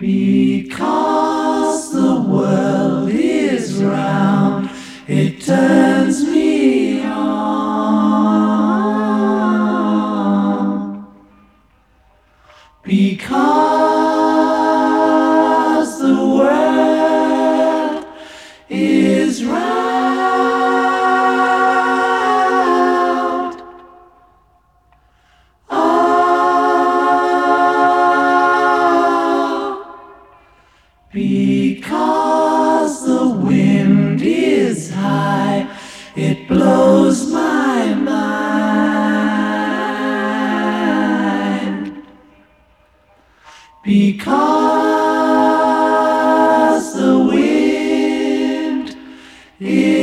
Because the world is round, it turns me on. Because the world is round. Because the wind is high, it blows my mind. Because the wind is